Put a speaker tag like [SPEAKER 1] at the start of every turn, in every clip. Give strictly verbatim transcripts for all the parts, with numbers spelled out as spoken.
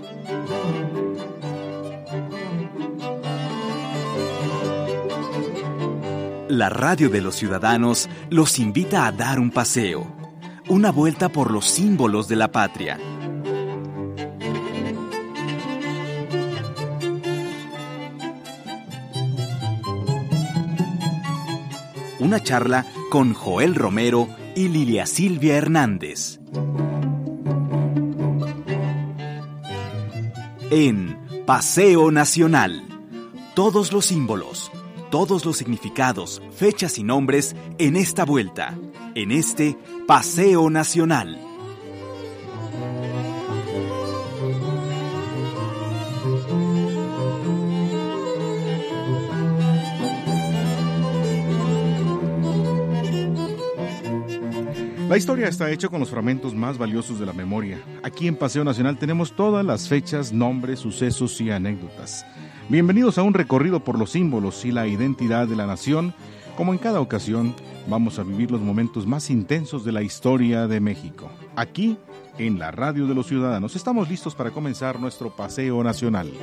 [SPEAKER 1] La Radio de los Ciudadanos los invita a dar un paseo, una vuelta por los símbolos de la patria. Una charla con Joel Romero y Lilia Silvia Hernández. En Paseo Nacional, todos los símbolos, todos los significados, fechas y nombres en esta vuelta, en este Paseo Nacional.
[SPEAKER 2] La historia está hecha con los fragmentos más valiosos de la memoria. Aquí en Paseo Nacional tenemos todas las fechas, nombres, sucesos y anécdotas. Bienvenidos a un recorrido por los símbolos y la identidad de la nación. Como en cada ocasión, vamos a vivir los momentos más intensos de la historia de México. Aquí, en la Radio de los Ciudadanos, estamos listos para comenzar nuestro Paseo Nacional.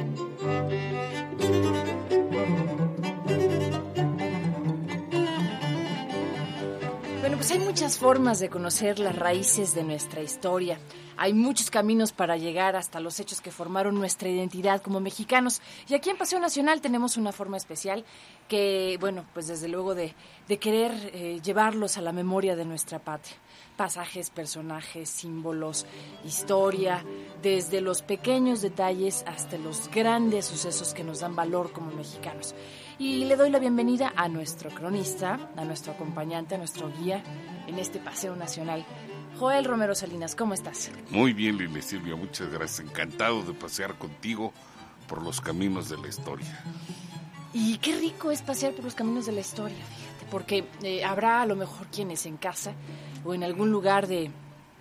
[SPEAKER 3] Pues hay muchas formas de conocer las raíces de nuestra historia. Hay muchos caminos para llegar hasta los hechos que formaron nuestra identidad como mexicanos. Y aquí en Paseo Nacional tenemos una forma especial que, bueno, pues desde luego de, de querer eh, llevarlos a la memoria de nuestra patria. Pasajes, personajes, símbolos, historia, desde los pequeños detalles hasta los grandes sucesos que nos dan valor como mexicanos. Y le doy la bienvenida a nuestro cronista, a nuestro acompañante, a nuestro guía en este Paseo Nacional. Joel Romero Salinas, ¿cómo estás?
[SPEAKER 4] Muy bien, Lilia Silvia, muchas gracias. Encantado de pasear contigo por los caminos de la historia.
[SPEAKER 3] Y qué rico es pasear por los caminos de la historia, fíjate, porque eh, habrá a lo mejor quienes en casa o en algún lugar de,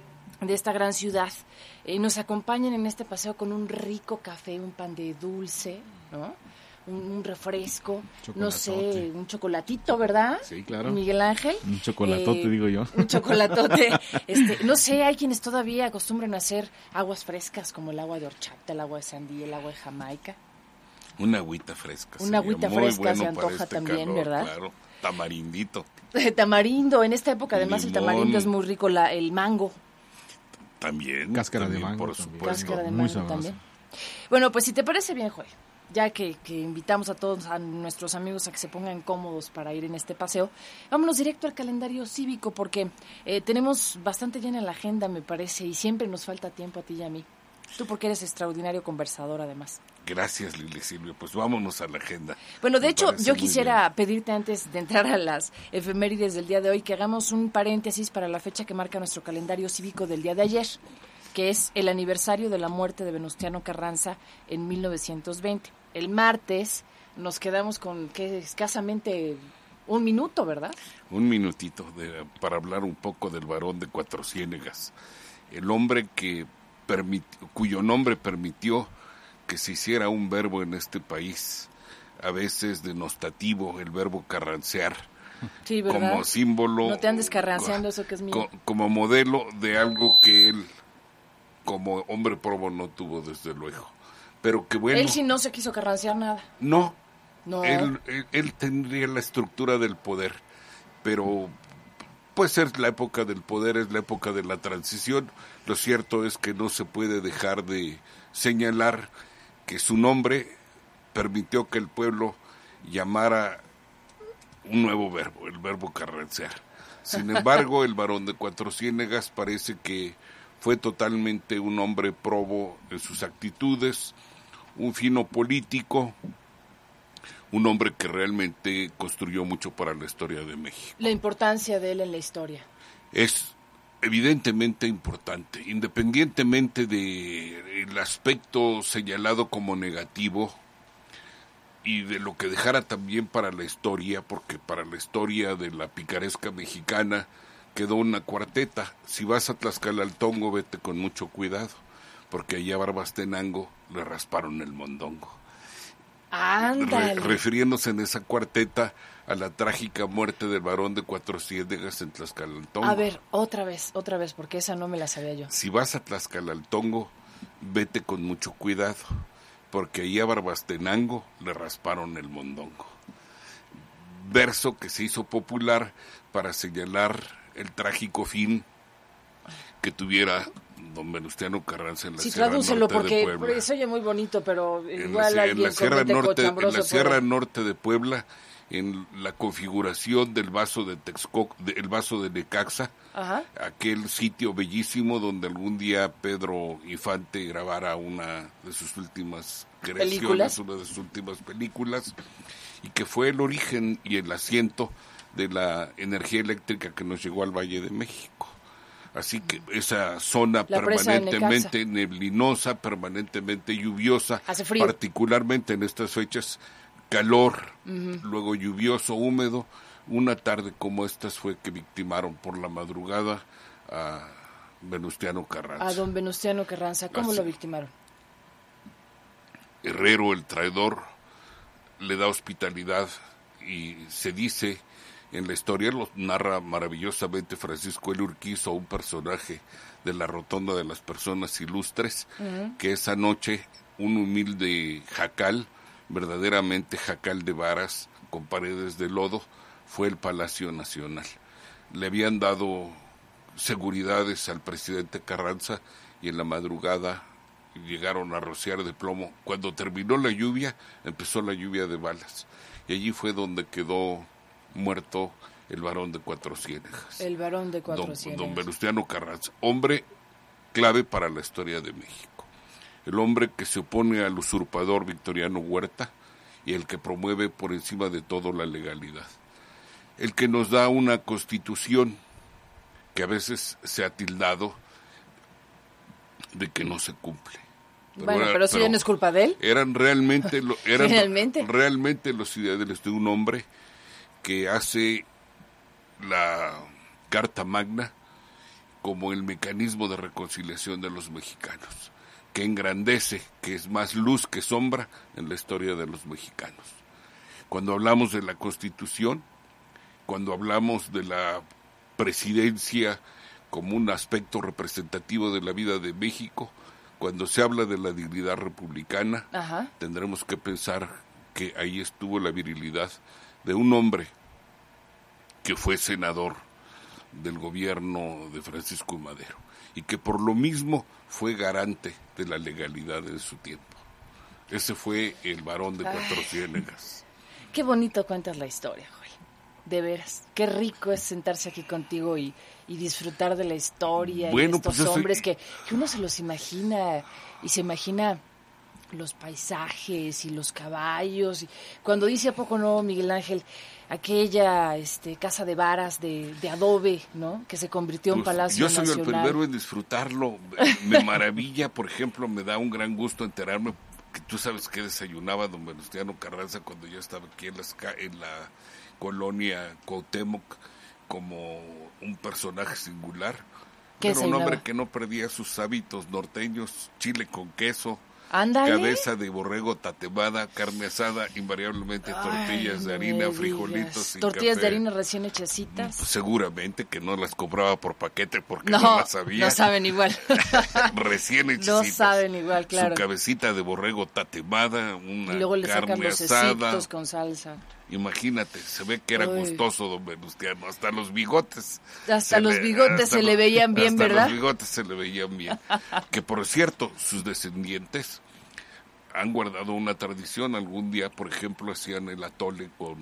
[SPEAKER 3] de esta gran ciudad eh, nos acompañen en este paseo con un rico café, un pan de dulce, ¿no? Un, un refresco, no sé, un chocolatito, ¿verdad?
[SPEAKER 2] Sí, claro.
[SPEAKER 3] Miguel Ángel.
[SPEAKER 2] Un chocolatote, eh, digo yo.
[SPEAKER 3] Un chocolatote. este, no sé, hay quienes todavía acostumbran a hacer aguas frescas como el agua de horchata, el agua de sandía, el agua de Jamaica.
[SPEAKER 4] Una agüita fresca.
[SPEAKER 3] Una agüita fresca
[SPEAKER 4] bueno
[SPEAKER 3] se antoja
[SPEAKER 4] este
[SPEAKER 3] también,
[SPEAKER 4] calor,
[SPEAKER 3] ¿verdad?
[SPEAKER 4] Claro, tamarindito.
[SPEAKER 3] Tamarindo, en esta época además
[SPEAKER 4] Limón.
[SPEAKER 3] El tamarindo es muy rico, la, el mango.
[SPEAKER 4] También.
[SPEAKER 2] Cáscara
[SPEAKER 4] también,
[SPEAKER 2] de mango.
[SPEAKER 4] por
[SPEAKER 2] También.
[SPEAKER 4] supuesto.
[SPEAKER 3] Cáscara de
[SPEAKER 2] Muy
[SPEAKER 3] mango
[SPEAKER 2] sabroso.
[SPEAKER 3] también. Bueno, pues si te parece bien, Joel, ya que, que invitamos a todos a nuestros amigos a que se pongan cómodos para ir en este paseo, vámonos directo al calendario cívico porque eh, tenemos bastante llena la agenda, me parece, y siempre nos falta tiempo a ti y a mí. Tú porque eres extraordinario conversador, además.
[SPEAKER 4] Gracias, Lilia Silvia. Pues vámonos a la agenda.
[SPEAKER 3] Bueno, de
[SPEAKER 4] Me
[SPEAKER 3] hecho,
[SPEAKER 4] parece
[SPEAKER 3] yo
[SPEAKER 4] muy
[SPEAKER 3] quisiera
[SPEAKER 4] bien.
[SPEAKER 3] pedirte antes de entrar a las efemérides del día de hoy que hagamos un paréntesis para la fecha que marca nuestro calendario cívico del día de ayer, que es el aniversario de la muerte de Venustiano Carranza en mil novecientos veinte. El martes nos quedamos con que escasamente un minuto, ¿verdad?
[SPEAKER 4] Un minutito de, para hablar un poco del Barón de Cuatro Ciénegas, el hombre que permit, cuyo nombre permitió que se hiciera un verbo en este país, a veces denostativo, el verbo carrancear,
[SPEAKER 3] Sí, ¿verdad?
[SPEAKER 4] como símbolo,
[SPEAKER 3] No te andes carranceando, eso que es mío.
[SPEAKER 4] co- como modelo de algo que él, como hombre probo, no tuvo desde luego. Pero que bueno,
[SPEAKER 3] Él sí no se quiso carrancear nada.
[SPEAKER 4] no,
[SPEAKER 3] No.
[SPEAKER 4] Él, él, él tendría la estructura del poder, pero puede ser la época del poder, es la época de la transición. Lo cierto es que no se puede dejar de señalar que su nombre permitió que el pueblo llamara un nuevo verbo, el verbo carrancear. Sin embargo, el Barón de Cuatro Ciénegas parece que fue totalmente un hombre probo en sus actitudes, un fino político, un hombre que realmente construyó mucho para la historia de México.
[SPEAKER 3] La importancia de él en la historia.
[SPEAKER 4] Es evidentemente importante, independientemente del aspecto señalado como negativo y de lo que dejara también para la historia, porque para la historia de la picaresca mexicana quedó una cuarteta. Si vas a Tlaxcalaltongo, vete con mucho cuidado, porque allá a Barbastenango le rasparon el mondongo.
[SPEAKER 3] Ándale.
[SPEAKER 4] Re, refiriéndose en esa cuarteta a la trágica muerte del Barón de Cuatro Ciénegas en Tlaxcalaltongo.
[SPEAKER 3] A ver, otra vez, otra vez, porque esa no me la sabía yo.
[SPEAKER 4] Si vas a Tlaxcalaltongo, vete con mucho cuidado, porque ahí a Barbastenango le rasparon el mondongo. Verso que se hizo popular para señalar el trágico fin que tuviera don Venustiano Carranza en la
[SPEAKER 3] sí,
[SPEAKER 4] Sierra
[SPEAKER 3] tradúcelo
[SPEAKER 4] Norte
[SPEAKER 3] porque,
[SPEAKER 4] de Puebla.
[SPEAKER 3] porque se oye muy bonito, pero
[SPEAKER 4] En
[SPEAKER 3] igual
[SPEAKER 4] la,
[SPEAKER 3] alguien
[SPEAKER 4] en la Sierra
[SPEAKER 3] comete
[SPEAKER 4] Norte, en
[SPEAKER 3] cochambroso
[SPEAKER 4] la Sierra
[SPEAKER 3] puede-
[SPEAKER 4] Norte de Puebla, en la configuración del vaso de Texcoco, de- el vaso de Necaxa,
[SPEAKER 3] Ajá.
[SPEAKER 4] aquel sitio bellísimo donde algún día Pedro Infante grabara una de sus últimas creaciones,
[SPEAKER 3] ¿Películas?
[SPEAKER 4] una de sus últimas películas, y que fue el origen y el asiento de la energía eléctrica que nos llegó al Valle de México. Así que esa zona
[SPEAKER 3] La presa de
[SPEAKER 4] permanentemente neblinosa, permanentemente lluviosa,
[SPEAKER 3] Hace frío.
[SPEAKER 4] particularmente en estas fechas, calor, uh-huh. luego lluvioso, húmedo. Una tarde como estas fue que victimaron por la madrugada a Venustiano Carranza.
[SPEAKER 3] A don Venustiano Carranza, ¿cómo
[SPEAKER 4] Así.
[SPEAKER 3] lo victimaron?
[SPEAKER 4] Herrero, el traidor, le da hospitalidad y se dice en la historia, lo narra maravillosamente Francisco L. Urquizo, un personaje de la Rotonda de las Personas Ilustres, uh-huh. que esa noche un humilde jacal, verdaderamente jacal de varas con paredes de lodo, fue el Palacio Nacional. Le habían dado seguridades al presidente Carranza y en la madrugada llegaron a rociar de plomo. Cuando terminó la lluvia, empezó la lluvia de balas. Y allí fue donde quedó muerto el varón de Cuatro Ciénegas.
[SPEAKER 3] El varón de Cuatro
[SPEAKER 4] don,
[SPEAKER 3] Ciénegas.
[SPEAKER 4] Don Venustiano Carranza, hombre clave para la historia de México. El hombre que se opone al usurpador Victoriano Huerta y el que promueve por encima de todo la legalidad. El que nos da una constitución que a veces se ha tildado de que no se cumple.
[SPEAKER 3] Pero bueno, era, pero eso ya no es culpa de él.
[SPEAKER 4] Eran realmente, lo, eran
[SPEAKER 3] ¿Realmente?
[SPEAKER 4] realmente los ideales de un hombre que hace la Carta Magna como el mecanismo de reconciliación de los mexicanos, que engrandece, que es más luz que sombra en la historia de los mexicanos. Cuando hablamos de la Constitución, cuando hablamos de la presidencia como un aspecto representativo de la vida de México, cuando se habla de la dignidad republicana,
[SPEAKER 3] Ajá.
[SPEAKER 4] tendremos que pensar que ahí estuvo la virilidad de un hombre que fue senador del gobierno de Francisco I. Madero y que por lo mismo fue garante de la legalidad de su tiempo. Ese fue el varón de Cuatro Ciénegas.
[SPEAKER 3] Qué bonito cuentas la historia, Joel. De veras, qué rico es sentarse aquí contigo y, y disfrutar de la historia
[SPEAKER 4] bueno,
[SPEAKER 3] y estos
[SPEAKER 4] pues
[SPEAKER 3] hombres
[SPEAKER 4] soy...
[SPEAKER 3] que, que uno se los imagina y se imagina los paisajes y los caballos. Y cuando dice a poco no, Miguel Ángel, aquella este, casa de varas de, de adobe, ¿no? Que se convirtió en
[SPEAKER 4] pues,
[SPEAKER 3] Palacio
[SPEAKER 4] Nacional. Yo soy
[SPEAKER 3] Nacional.
[SPEAKER 4] el primero en disfrutarlo. Me maravilla, por ejemplo, me da un gran gusto enterarme que tú sabes que desayunaba don Venustiano Carranza cuando yo estaba aquí en, las, en la colonia Cuauhtémoc como un personaje singular. Era un hombre que no perdía sus hábitos norteños, chile con queso,
[SPEAKER 3] Ándale.
[SPEAKER 4] cabeza de borrego tatemada, carne asada, invariablemente tortillas
[SPEAKER 3] Ay,
[SPEAKER 4] de harina,
[SPEAKER 3] no
[SPEAKER 4] frijolitos sin
[SPEAKER 3] tortillas
[SPEAKER 4] café.
[SPEAKER 3] de harina recién hechecitas.
[SPEAKER 4] Pues seguramente que no las cobraba por paquete porque
[SPEAKER 3] no,
[SPEAKER 4] no las sabía.
[SPEAKER 3] No saben igual.
[SPEAKER 4] Recién hechecitas.
[SPEAKER 3] No saben igual, claro.
[SPEAKER 4] Su cabecita de borrego tatemada, una
[SPEAKER 3] y luego le
[SPEAKER 4] carne
[SPEAKER 3] sacan los
[SPEAKER 4] asada.
[SPEAKER 3] cecitos con salsa.
[SPEAKER 4] Imagínate, se ve que era
[SPEAKER 3] Uy.
[SPEAKER 4] gustoso don Venustiano, hasta los bigotes.
[SPEAKER 3] Hasta los
[SPEAKER 4] le,
[SPEAKER 3] bigotes
[SPEAKER 4] hasta
[SPEAKER 3] se
[SPEAKER 4] los,
[SPEAKER 3] le veían bien,
[SPEAKER 4] hasta
[SPEAKER 3] ¿verdad?
[SPEAKER 4] Los bigotes se le veían bien. Que por cierto, sus descendientes han guardado una tradición. Algún día, por ejemplo, hacían el atole con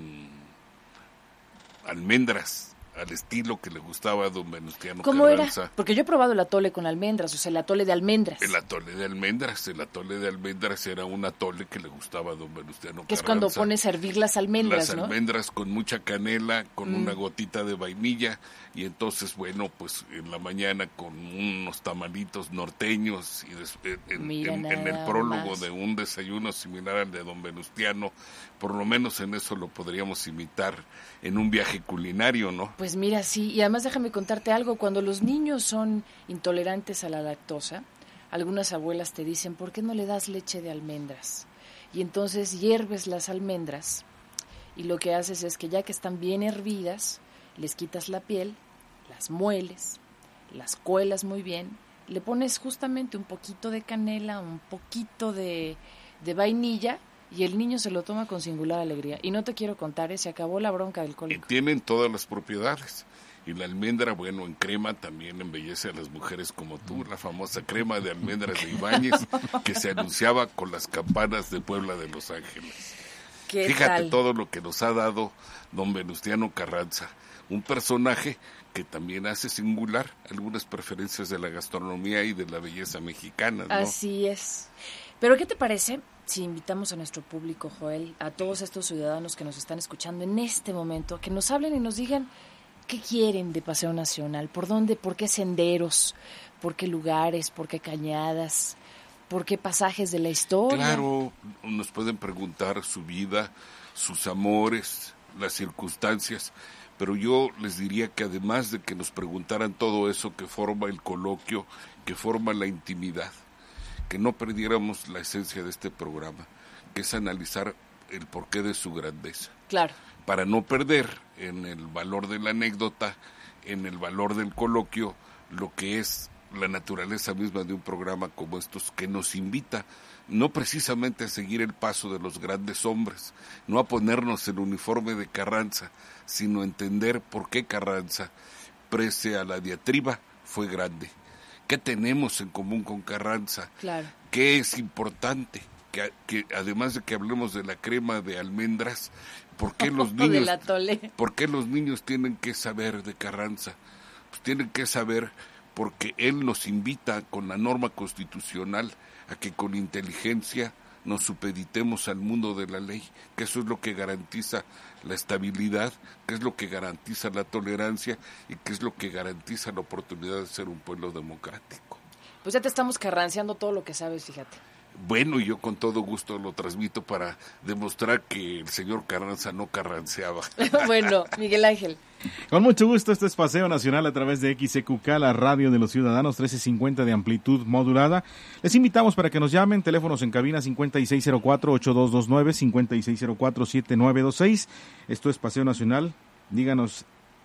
[SPEAKER 4] almendras, al estilo que le gustaba a don Venustiano
[SPEAKER 3] ¿Cómo
[SPEAKER 4] Carranza.
[SPEAKER 3] era? Porque yo he probado el atole con almendras, o sea, el atole de almendras.
[SPEAKER 4] El atole de almendras, el atole de almendras era un atole que le gustaba a don Venustiano Carranza.
[SPEAKER 3] Que es cuando pones a hervir las almendras,
[SPEAKER 4] Las
[SPEAKER 3] ¿no?
[SPEAKER 4] almendras con mucha canela, con
[SPEAKER 3] Mm.
[SPEAKER 4] una gotita de vainilla, y entonces, bueno, pues en la mañana con unos tamalitos norteños, y des, en,
[SPEAKER 3] Mira
[SPEAKER 4] en, en el
[SPEAKER 3] nada
[SPEAKER 4] prólogo
[SPEAKER 3] más.
[SPEAKER 4] de un desayuno similar al de don Venustiano, por lo menos en eso lo podríamos imitar en un viaje culinario, ¿no?
[SPEAKER 3] Pues mira, sí, y además déjame contarte algo, cuando los niños son intolerantes a la lactosa, algunas abuelas te dicen, ¿por qué no le das leche de almendras? Y entonces hierves las almendras y lo que haces es que ya que están bien hervidas, les quitas la piel, las mueles, las cuelas muy bien, le pones justamente un poquito de canela, un poquito de, de vainilla, y el niño se lo toma con singular alegría. Y no te quiero contar, ¿eh? Se acabó la bronca del cólico.
[SPEAKER 4] Y tienen todas las propiedades. Y la almendra, bueno, en crema también embellece a las mujeres como tú, la famosa crema de almendras de Ibáñez, que se anunciaba con las campanas de Puebla de Los Ángeles.
[SPEAKER 3] ¿Qué
[SPEAKER 4] Fíjate
[SPEAKER 3] tal?
[SPEAKER 4] todo lo que nos ha dado don Venustiano Carranza, un personaje que también hace singular algunas preferencias de la gastronomía y de la belleza mexicana, ¿no?
[SPEAKER 3] Así es. Pero ¿qué te parece si invitamos a nuestro público, Joel, a todos estos ciudadanos que nos están escuchando en este momento, que nos hablen y nos digan qué quieren de Paseo Nacional, por dónde, por qué senderos, por qué lugares, por qué cañadas, por qué pasajes de la historia?
[SPEAKER 4] Claro, nos pueden preguntar su vida, sus amores, las circunstancias, pero yo les diría que además de que nos preguntaran todo eso que forma el coloquio, que forma la intimidad, que no perdiéramos la esencia de este programa, que es analizar el porqué de su grandeza.
[SPEAKER 3] Claro.
[SPEAKER 4] Para no perder en el valor de la anécdota, en el valor del coloquio, lo que es la naturaleza misma de un programa como estos, que nos invita no precisamente a seguir el paso de los grandes hombres, no a ponernos el uniforme de Carranza, sino a entender por qué Carranza, prese a la diatriba, fue grande. ¿Qué tenemos en común con Carranza?
[SPEAKER 3] Claro.
[SPEAKER 4] ¿Qué es importante? Que, que además de que hablemos de la crema de almendras, ¿por qué los niños, ¿por qué los niños tienen que saber de Carranza? Pues tienen que saber porque él nos invita con la norma constitucional a que con inteligencia nos supeditemos al mundo de la ley, que eso es lo que garantiza la estabilidad, que es lo que garantiza la tolerancia y que es lo que garantiza la oportunidad de ser un pueblo democrático.
[SPEAKER 3] Pues ya te estamos carranceando todo lo que sabes, fíjate.
[SPEAKER 4] Bueno, y yo con todo gusto lo transmito para demostrar que el señor Carranza no carranceaba.
[SPEAKER 3] Bueno, Miguel Ángel.
[SPEAKER 2] Con mucho gusto, este es Paseo Nacional a través de X C Q K, la radio de los ciudadanos, trece cincuenta de amplitud modulada. Les invitamos para que nos llamen, teléfonos en cabina cincuenta y seis cero cuatro, ocho dos dos nueve, cincuenta y seis cero cuatro, siete nueve dos seis. Esto es Paseo Nacional. Díganos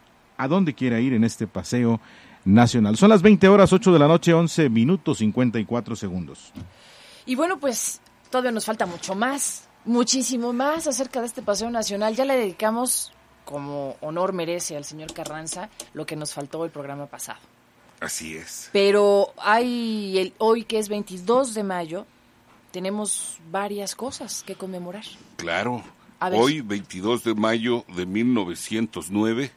[SPEAKER 2] a dónde quiere ir en este Paseo Nacional. Son las veinte horas, ocho de la noche, once minutos, cincuenta y cuatro segundos.
[SPEAKER 3] Y bueno, pues todavía nos falta mucho más, muchísimo más acerca de este Paseo Nacional. Ya le dedicamos, como honor merece al señor Carranza, lo que nos faltó el programa pasado.
[SPEAKER 4] Así es.
[SPEAKER 3] Pero hay el, hoy, que es veintidós de mayo, tenemos varias cosas que conmemorar.
[SPEAKER 4] Claro. Hoy, veintidós de mayo de mil novecientos nueve,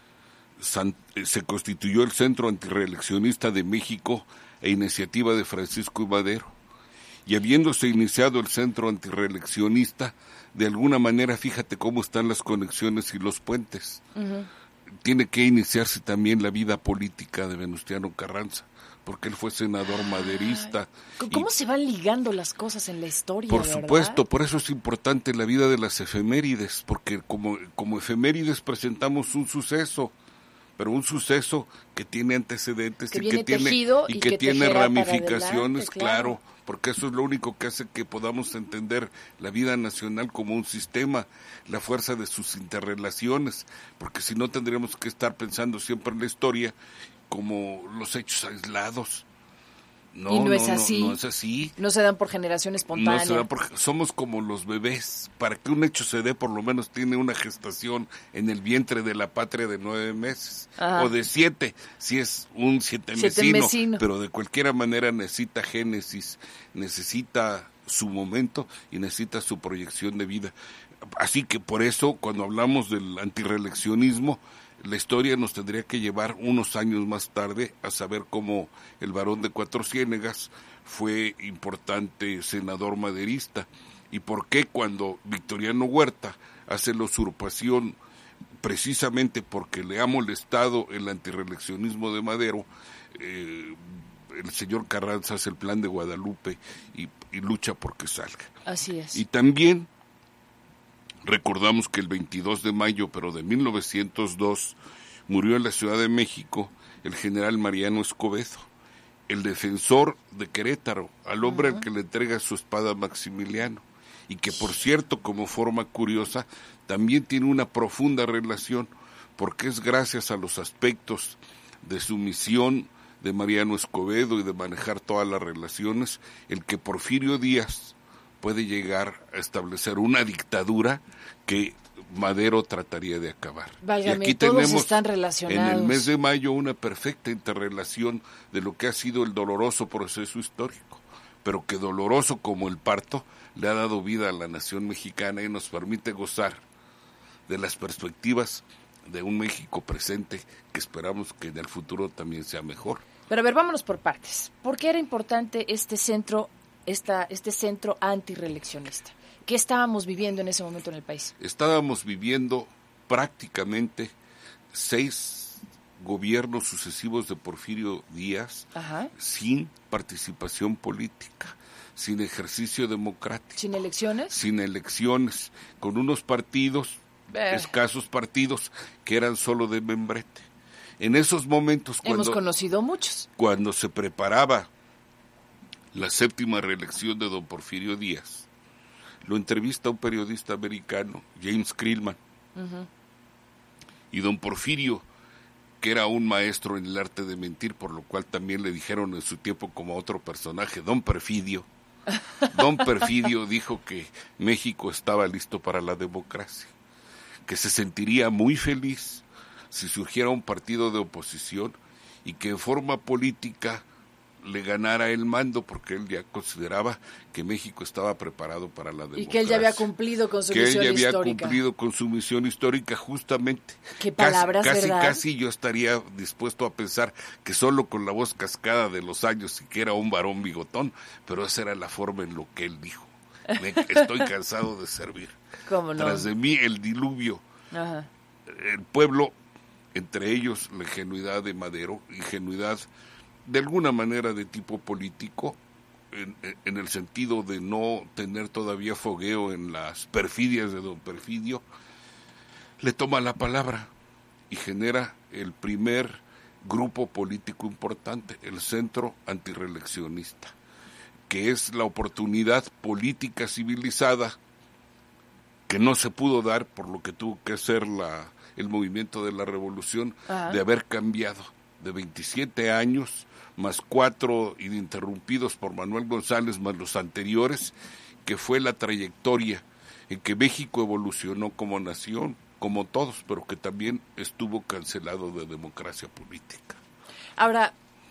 [SPEAKER 4] San, se constituyó el Centro Antirreeleccionista de México a iniciativa de Francisco I. Madero. Y habiéndose iniciado el Centro Antirreeleccionista, de alguna manera, fíjate cómo están las conexiones y los puentes. Uh-huh. Tiene que iniciarse también la vida política de Venustiano Carranza, porque él fue senador maderista.
[SPEAKER 3] ¿Cómo y, se van ligando las cosas en la historia?
[SPEAKER 4] Por
[SPEAKER 3] ¿verdad?
[SPEAKER 4] supuesto, por eso es importante la vida de las efemérides, porque como, como efemérides presentamos un suceso, pero un suceso que tiene antecedentes
[SPEAKER 3] que
[SPEAKER 4] y que tiene, y
[SPEAKER 3] y
[SPEAKER 4] que
[SPEAKER 3] que
[SPEAKER 4] tiene ramificaciones,
[SPEAKER 3] adelante, claro.
[SPEAKER 4] claro, porque eso es lo único que hace que podamos entender la vida nacional como un sistema, la fuerza de sus interrelaciones, porque si no tendríamos que estar pensando siempre en la historia como los hechos aislados. No,
[SPEAKER 3] y no,
[SPEAKER 4] no
[SPEAKER 3] es así.
[SPEAKER 4] No, no es así.
[SPEAKER 3] No se dan por generación espontánea.
[SPEAKER 4] No se dan por, somos como los bebés. Para que un hecho se dé, por lo menos tiene una gestación en el vientre de la patria de nueve meses. Ajá. O de siete, si es un siete mesino, mesino. Pero de cualquier manera necesita génesis, necesita su momento y necesita su proyección de vida. Así que por eso, cuando hablamos del antirreeleccionismo, la historia nos tendría que llevar unos años más tarde a saber cómo el Barón de Cuatro Ciénegas fue importante senador maderista y por qué cuando Victoriano Huerta hace la usurpación, precisamente porque le ha molestado el antirreeleccionismo de Madero, eh, el señor Carranza hace el Plan de Guadalupe y, y lucha porque salga.
[SPEAKER 3] Así es.
[SPEAKER 4] Y también recordamos que el veintidós de mayo, pero de mil novecientos dos, murió en la Ciudad de México el general Mariano Escobedo, el defensor de Querétaro, al hombre uh-huh. al que le entrega su espada a Maximiliano, y que por cierto, como forma curiosa, también tiene una profunda relación, porque es gracias a los aspectos de sumisión, de Mariano Escobedo y de manejar todas las relaciones, el que Porfirio Díaz puede llegar a establecer una dictadura que Madero trataría de acabar.
[SPEAKER 3] Válgame,
[SPEAKER 4] y aquí
[SPEAKER 3] todos
[SPEAKER 4] tenemos
[SPEAKER 3] están relacionados.
[SPEAKER 4] en el mes de mayo una perfecta interrelación de lo que ha sido el doloroso proceso histórico, pero que doloroso como el parto le ha dado vida a la nación mexicana y nos permite gozar de las perspectivas de un México presente que esperamos que en el futuro también sea mejor.
[SPEAKER 3] Pero a ver, vámonos por partes. ¿Por qué era importante este centro, esta, este centro antirreeleccionista? ¿Qué estábamos viviendo en ese momento en el país?
[SPEAKER 4] Estábamos viviendo prácticamente seis gobiernos sucesivos de Porfirio Díaz. Ajá. Sin participación política, sin ejercicio democrático.
[SPEAKER 3] ¿Sin elecciones?
[SPEAKER 4] Sin elecciones, con unos partidos, eh. escasos partidos, que eran solo de membrete. En esos momentos, cuando,
[SPEAKER 3] hemos conocido muchos.
[SPEAKER 4] Cuando se preparaba la séptima reelección de don Porfirio Díaz, lo entrevista un periodista americano, James Krillman, uh-huh. y don Porfirio, que era un maestro en el arte de mentir, por lo cual también le dijeron en su tiempo como otro personaje, don Perfidio, don Perfidio dijo que México estaba listo para la democracia, que se sentiría muy feliz si surgiera un partido de oposición y que en forma política le ganara el mando, porque él ya consideraba que México estaba preparado para la democracia.
[SPEAKER 3] Y que él ya había cumplido con su
[SPEAKER 4] que
[SPEAKER 3] misión
[SPEAKER 4] histórica. Que él ya había
[SPEAKER 3] histórica.
[SPEAKER 4] cumplido con su misión histórica, justamente.
[SPEAKER 3] Qué palabras,
[SPEAKER 4] casi,
[SPEAKER 3] ¿verdad?
[SPEAKER 4] Casi, casi yo estaría dispuesto a pensar que solo con la voz cascada de los años y que era un varón bigotón, pero esa era la forma en lo que él dijo. Me, estoy cansado de servir.
[SPEAKER 3] ¿Cómo no?
[SPEAKER 4] Tras de mí el diluvio. Ajá. El pueblo, entre ellos la ingenuidad de Madero, ingenuidad de alguna manera de tipo político, en, en el sentido de no tener todavía fogueo en las perfidias de don Perfidio, le toma la palabra y genera el primer grupo político importante, el Centro Antirreeleccionista, que es la oportunidad política civilizada que no se pudo dar por lo que tuvo que hacer la, el movimiento de la revolución, Ajá. de haber cambiado de veintisiete años, más cuatro ininterrumpidos por Manuel González, más los anteriores, que fue la trayectoria en que México evolucionó como nación, como todos, pero que también estuvo cancelado de democracia política.
[SPEAKER 3] Ahora,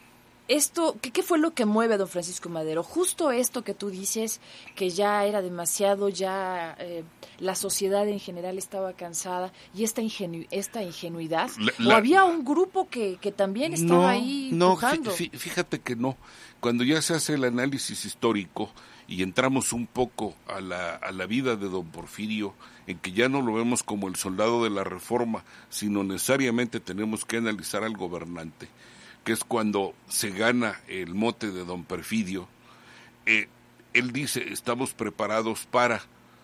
[SPEAKER 3] esto, ¿qué, ¿qué fue lo que mueve a don Francisco Madero? Justo esto que tú dices, que ya era demasiado, ya eh, la sociedad en general estaba cansada, y esta ingenu esta ingenuidad, la, la, ¿o había un grupo que, que también estaba
[SPEAKER 4] no,
[SPEAKER 3] ahí
[SPEAKER 4] no,
[SPEAKER 3] empujando?
[SPEAKER 4] Fíjate que no. Cuando ya se hace el análisis histórico y entramos un poco a la, a la vida de don Porfirio, en que ya no lo vemos como el soldado de la reforma, sino necesariamente tenemos que analizar al gobernante, que es cuando se gana el mote de don Perfidio. Eh, él dice, estamos preparados para,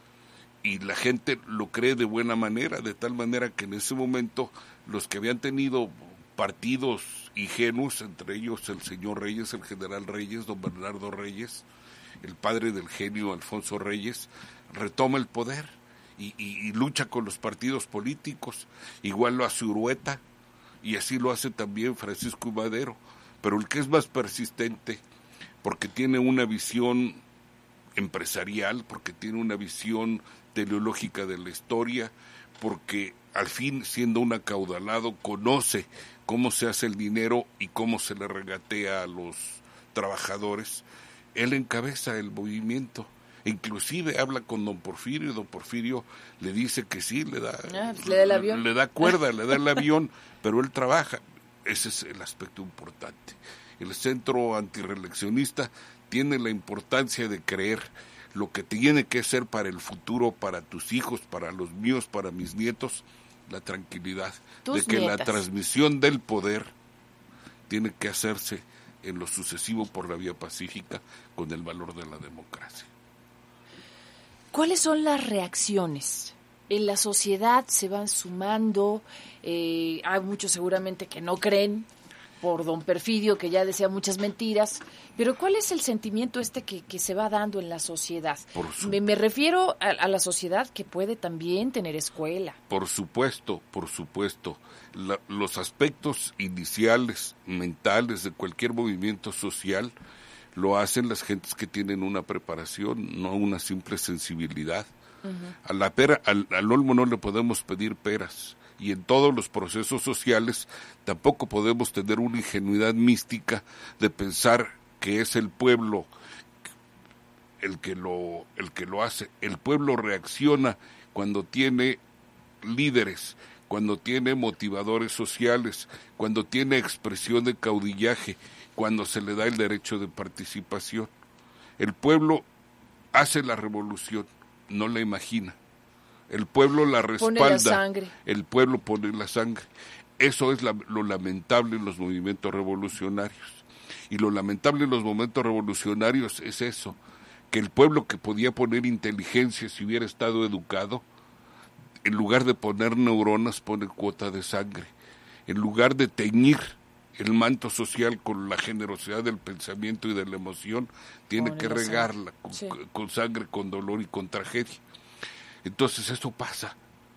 [SPEAKER 4] y la gente lo cree de buena manera, de tal manera que en ese momento los que habían tenido partidos ingenuos, entre ellos el señor Reyes, el general Reyes, don Bernardo Reyes, el padre del genio Alfonso Reyes, retoma el poder y, y, y lucha con los partidos políticos, igual lo hace Urueta, y así lo hace también Francisco Madero, pero el que es más persistente, porque tiene una visión empresarial, porque tiene una visión teleológica de la historia, porque al fin, siendo un acaudalado, conoce cómo se hace el dinero y cómo se le regatea a los trabajadores. Él encabeza el movimiento, inclusive habla con don Porfirio, y don Porfirio le dice que sí, le da,
[SPEAKER 3] ah, pues le da el avión,
[SPEAKER 4] le da cuerda, le da el avión, pero él trabaja. Ese es el aspecto importante. El Centro Antirreeleccionista tiene la importancia de creer lo que tiene que ser para el futuro, para tus hijos, para los míos, para mis nietos, la tranquilidad
[SPEAKER 3] tus
[SPEAKER 4] de que
[SPEAKER 3] nietas.
[SPEAKER 4] La transmisión del poder tiene que hacerse en lo sucesivo por la vía pacífica con el valor de la democracia.
[SPEAKER 3] ¿Cuáles son las reacciones? En la sociedad se van sumando, eh, hay muchos seguramente que no creen, por don Perfidio, que ya decía muchas mentiras, pero ¿cuál es el sentimiento este que, que se va dando en la sociedad?
[SPEAKER 4] Su...
[SPEAKER 3] Me, me refiero a, a la sociedad que puede también tener escuela.
[SPEAKER 4] Por supuesto, por supuesto. La, los aspectos iniciales, mentales de cualquier movimiento social lo hacen las gentes que tienen una preparación, no una simple sensibilidad. Uh-huh. A la pera, al, al olmo no le podemos pedir peras. Y en todos los procesos sociales tampoco podemos tener una ingenuidad mística de pensar que es el pueblo el que lo el que lo hace. El pueblo reacciona cuando tiene líderes, cuando tiene motivadores sociales, cuando tiene expresión de caudillaje, cuando se le da el derecho de participación. El pueblo hace la revolución, no la imagina. El pueblo la respalda,
[SPEAKER 3] pone la sangre.
[SPEAKER 4] El pueblo pone la sangre. Eso es la, lo lamentable en los movimientos revolucionarios. Y lo lamentable en los momentos revolucionarios es eso, que el pueblo que podía poner inteligencia si hubiera estado educado, en lugar de poner neuronas, pone cuota de sangre. En lugar de teñir el manto social con la generosidad del pensamiento y de la emoción, tiene pone que regarla con, sí. con sangre, con dolor y con tragedia. Entonces eso pasa,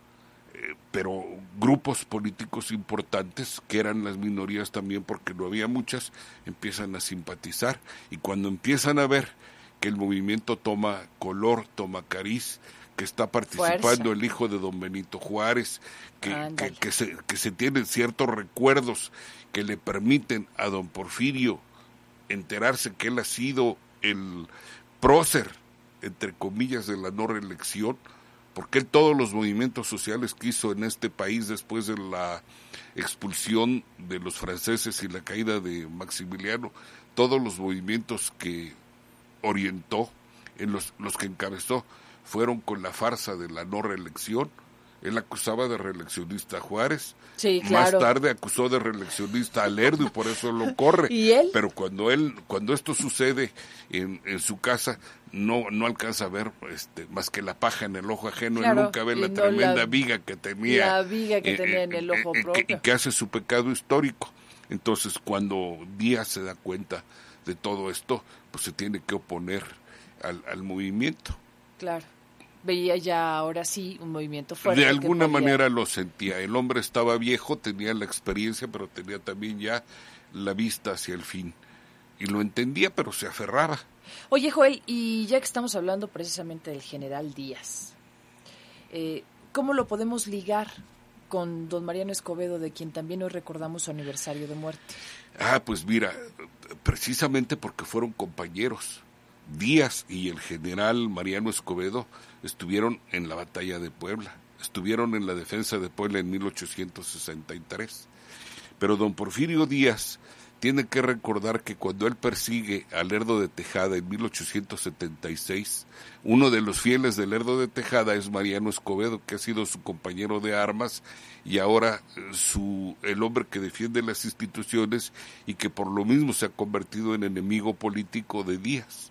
[SPEAKER 4] eh, pero grupos políticos importantes, que eran las minorías también porque no había muchas, empiezan a simpatizar, y cuando empiezan a ver que el movimiento toma color, toma cariz, que está participando Fuerza. el hijo de don Benito Juárez, que, que, que, se, que se tienen ciertos recuerdos que le permiten a don Porfirio enterarse que él ha sido el prócer, entre comillas, de la no reelección, porque él todos los movimientos sociales que hizo en este país después de la expulsión de los franceses y la caída de Maximiliano, todos los movimientos que orientó, en los, los que encabezó, fueron con la farsa de la no reelección. Él acusaba de reeleccionista a Juárez,
[SPEAKER 3] sí, claro.
[SPEAKER 4] Más tarde acusó de reeleccionista a Lerdo y por eso lo corre.
[SPEAKER 3] ¿Y él?
[SPEAKER 4] Pero cuando él, cuando esto sucede en, en su casa, no no alcanza a ver este más que la paja en el ojo ajeno,
[SPEAKER 3] claro,
[SPEAKER 4] él nunca ve la
[SPEAKER 3] no
[SPEAKER 4] tremenda
[SPEAKER 3] la,
[SPEAKER 4] viga que tenía,
[SPEAKER 3] la viga que
[SPEAKER 4] eh,
[SPEAKER 3] tenía
[SPEAKER 4] eh,
[SPEAKER 3] en el ojo
[SPEAKER 4] eh,
[SPEAKER 3] propio.
[SPEAKER 4] Que, y que hace su pecado histórico. Entonces, cuando Díaz se da cuenta de todo esto, pues se tiene que oponer al, al movimiento.
[SPEAKER 3] Claro. Veía ya ahora sí un movimiento fuerte.
[SPEAKER 4] De alguna
[SPEAKER 3] podía...
[SPEAKER 4] manera lo sentía. El hombre estaba viejo, tenía la experiencia, pero tenía también ya la vista hacia el fin. Y lo entendía, pero se aferraba.
[SPEAKER 3] Oye, Joel, y ya que estamos hablando precisamente del general Díaz, eh, ¿cómo lo podemos ligar con don Mariano Escobedo, de quien también hoy recordamos su aniversario de muerte?
[SPEAKER 4] Ah, pues mira, precisamente porque fueron compañeros. Díaz y el general Mariano Escobedo estuvieron en la batalla de Puebla, estuvieron en la defensa de Puebla en mil ochocientos sesenta y tres. Pero don Porfirio Díaz tiene que recordar que cuando él persigue a Lerdo de Tejada en mil ochocientos setenta y seis, uno de los fieles de Lerdo de Tejada es Mariano Escobedo, que ha sido su compañero de armas y ahora su el hombre que defiende las instituciones y que por lo mismo se ha convertido en enemigo político de Díaz.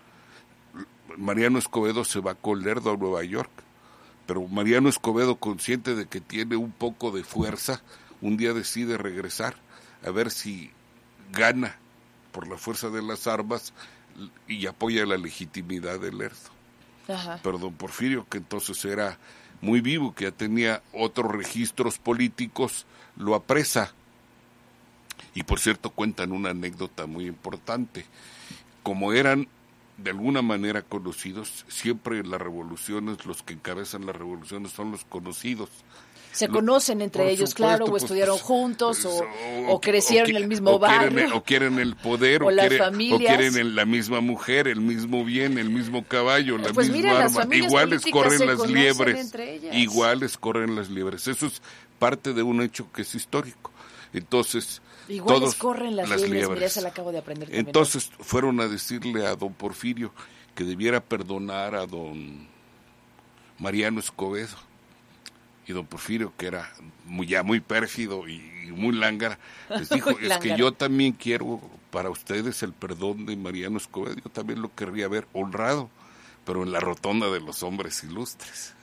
[SPEAKER 4] Mariano Escobedo se va con Lerdo a Nueva York, pero Mariano Escobedo, consciente de que tiene un poco de fuerza, un día decide regresar a ver si gana por la fuerza de las armas y apoya la legitimidad de Lerdo. Ajá. Pero don Porfirio, que entonces era muy vivo, que ya tenía otros registros políticos, lo apresa. Y por cierto cuentan una anécdota muy importante. Como eran de alguna manera conocidos, siempre en las revoluciones, los que encabezan las revoluciones son los conocidos.
[SPEAKER 3] Se lo, conocen entre ellos, supuesto, claro, o pues, estudiaron pues, juntos, pues, o, o, o crecieron o, en el mismo
[SPEAKER 4] o
[SPEAKER 3] barrio.
[SPEAKER 4] Quieren, o quieren el poder,
[SPEAKER 3] o,
[SPEAKER 4] o,
[SPEAKER 3] las
[SPEAKER 4] quieren,
[SPEAKER 3] familias.
[SPEAKER 4] o quieren el, la misma mujer, el mismo bien, el mismo caballo, la
[SPEAKER 3] pues
[SPEAKER 4] misma
[SPEAKER 3] mira,
[SPEAKER 4] arma. Iguales corren las liebres, iguales corren las liebres. Eso es parte de un hecho que es histórico. Entonces,
[SPEAKER 3] iguales
[SPEAKER 4] todos
[SPEAKER 3] corren las, las liebres, mira, se la acabo de aprender también.
[SPEAKER 4] Entonces fueron a decirle a don Porfirio que debiera perdonar a don Mariano Escobedo. Y don Porfirio, que era muy, ya muy pérfido y, y muy lángara, les dijo, es lángara. Que yo también quiero para ustedes el perdón de Mariano Escobedo, yo también lo querría ver honrado, pero en la rotonda de los hombres ilustres.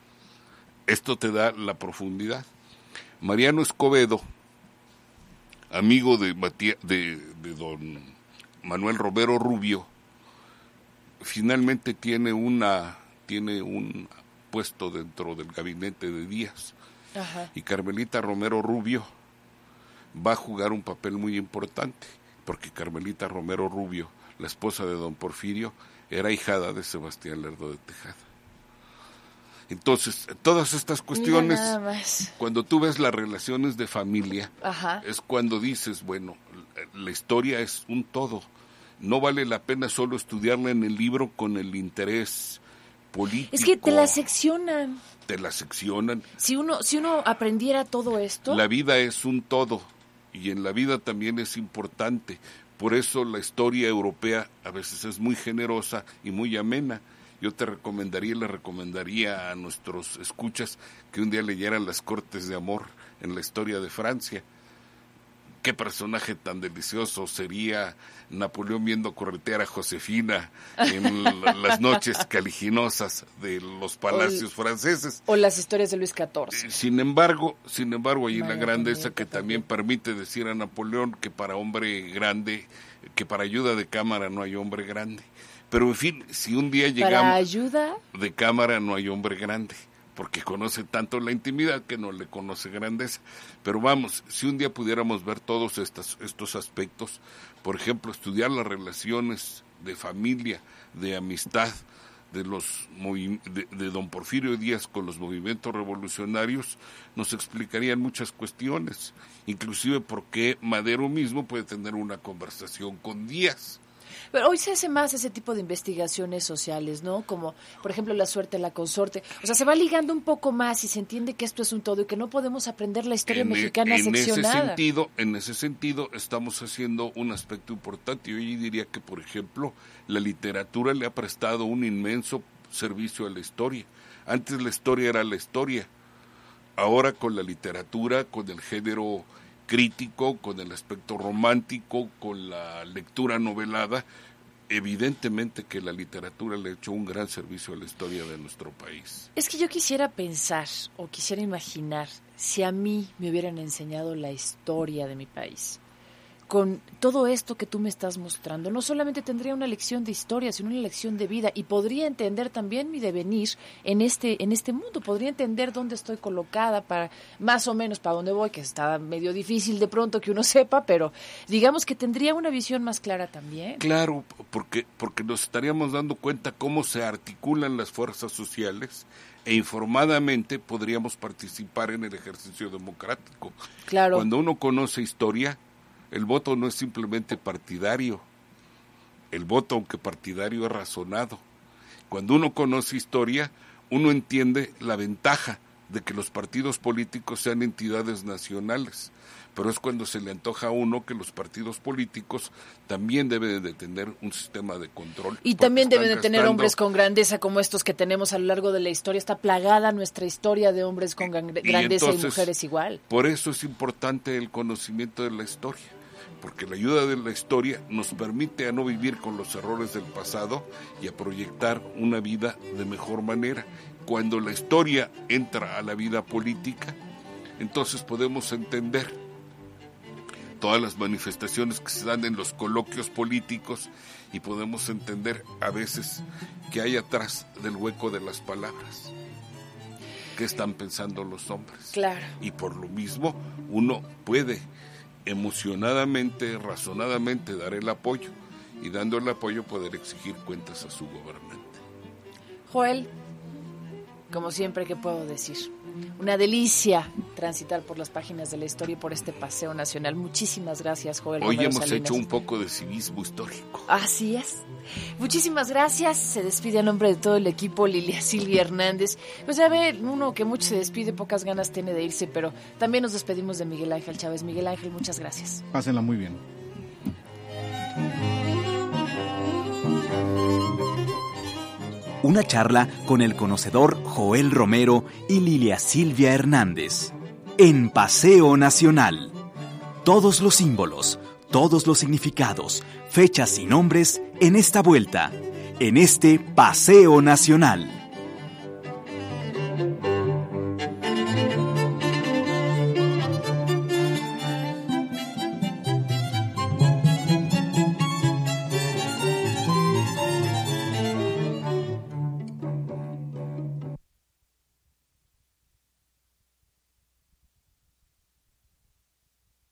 [SPEAKER 4] Esto te da la profundidad. Mariano Escobedo amigo de, Matías, de, de don Manuel Romero Rubio, finalmente tiene una tiene un puesto dentro del gabinete de Díaz. Ajá. Y Carmelita Romero Rubio va a jugar un papel muy importante, porque Carmelita Romero Rubio, la esposa de don Porfirio, era hijada de Sebastián Lerdo de Tejada. Entonces, todas estas cuestiones, cuando tú ves las relaciones de familia, Ajá. es cuando dices, bueno, la historia es un todo. No vale la pena solo estudiarla en el libro con el interés político.
[SPEAKER 3] Es que te la seccionan.
[SPEAKER 4] Te la seccionan.
[SPEAKER 3] Si uno, si uno aprendiera todo esto...
[SPEAKER 4] La vida es un todo, y en la vida también es importante. Por eso la historia europea a veces es muy generosa y muy amena. Yo te recomendaría, le recomendaría a nuestros escuchas que un día leyeran Las Cortes de Amor en la historia de Francia. Qué personaje tan delicioso sería Napoleón viendo corretear a Josefina en las noches caliginosas de los palacios o, franceses.
[SPEAKER 3] O las historias de Luis catorce.
[SPEAKER 4] Sin embargo, sin embargo, hay la grandeza que también permite decir a Napoleón que para hombre grande, que para ayuda de cámara no hay hombre grande. Pero en fin, si un día llegamos...
[SPEAKER 3] ¿Para ayuda?
[SPEAKER 4] De cámara no hay hombre grande, porque conoce tanto la intimidad que no le conoce grandeza. Pero vamos, si un día pudiéramos ver todos estos, estos aspectos, por ejemplo, estudiar las relaciones de familia, de amistad, de los de, de don Porfirio Díaz con los movimientos revolucionarios, nos explicarían muchas cuestiones, inclusive por qué Madero mismo puede tener una conversación con Díaz.
[SPEAKER 3] Pero hoy se hace más ese tipo de investigaciones sociales, ¿no? Como, por ejemplo, La suerte de la consorte. O sea, se va ligando un poco más y se entiende que esto es un todo y que no podemos aprender la historia
[SPEAKER 4] en
[SPEAKER 3] mexicana
[SPEAKER 4] en
[SPEAKER 3] seccionada.
[SPEAKER 4] Ese sentido, en ese sentido, estamos haciendo un aspecto importante. Yo diría que, por ejemplo, la literatura le ha prestado un inmenso servicio a la historia. Antes la historia era la historia. Ahora con la literatura, con el género crítico, con el aspecto romántico, con la lectura novelada, evidentemente que la literatura le ha hecho un gran servicio a la historia de nuestro país.
[SPEAKER 3] Es que yo quisiera pensar o quisiera imaginar si a mí me hubieran enseñado la historia de mi país. Con todo esto que tú me estás mostrando, no solamente tendría una lección de historia, sino una lección de vida, y podría entender también mi devenir en este en este mundo, podría entender dónde estoy colocada, para más o menos para dónde voy, que está medio difícil de pronto que uno sepa, pero digamos que tendría una visión más clara también.
[SPEAKER 4] Claro, porque, porque nos estaríamos dando cuenta cómo se articulan las fuerzas sociales, e informadamente podríamos participar en el ejercicio democrático.
[SPEAKER 3] Claro.
[SPEAKER 4] Cuando uno conoce historia, el voto no es simplemente partidario. El voto, aunque partidario, es razonado. Cuando uno conoce historia, uno entiende la ventaja de que los partidos políticos sean entidades nacionales. Pero es cuando se le antoja a uno que los partidos políticos también deben de tener un sistema de control.
[SPEAKER 3] Y también deben de tener hombres con grandeza como estos que tenemos a lo largo de la historia. Está plagada nuestra historia de hombres con grandeza y, entonces, y mujeres igual.
[SPEAKER 4] Por eso es importante el conocimiento de la historia, porque la ayuda de la historia nos permite a no vivir con los errores del pasado y a proyectar una vida de mejor manera. Cuando la historia entra a la vida política, entonces podemos entender todas las manifestaciones que se dan en los coloquios políticos y podemos entender a veces qué hay atrás del hueco de las palabras, qué están pensando los hombres.
[SPEAKER 3] Claro.
[SPEAKER 4] Y por lo mismo uno puede emocionadamente, razonadamente dar el apoyo, y dando el apoyo poder exigir cuentas a su gobernante.
[SPEAKER 3] Joel, como siempre, ¿qué puedo decir? Una delicia transitar por las páginas de la historia y por este paseo nacional. Muchísimas gracias, Joel.
[SPEAKER 4] Hoy
[SPEAKER 3] Romero
[SPEAKER 4] hemos
[SPEAKER 3] Salinas.
[SPEAKER 4] hecho un poco de civismo histórico.
[SPEAKER 3] Así es. Muchísimas gracias. Se despide a nombre de todo el equipo Lilia Silvia Hernández. Pues ya ve, uno que mucho se despide, pocas ganas tiene de irse, pero también nos despedimos de Miguel Ángel Chávez. Miguel Ángel, muchas gracias.
[SPEAKER 2] Pásenla muy bien.
[SPEAKER 1] Una charla con el conocedor Joel Romero y Lilia Silvia Hernández. En Paseo Nacional. Todos los símbolos, todos los significados, fechas y nombres en esta vuelta, en este Paseo Nacional.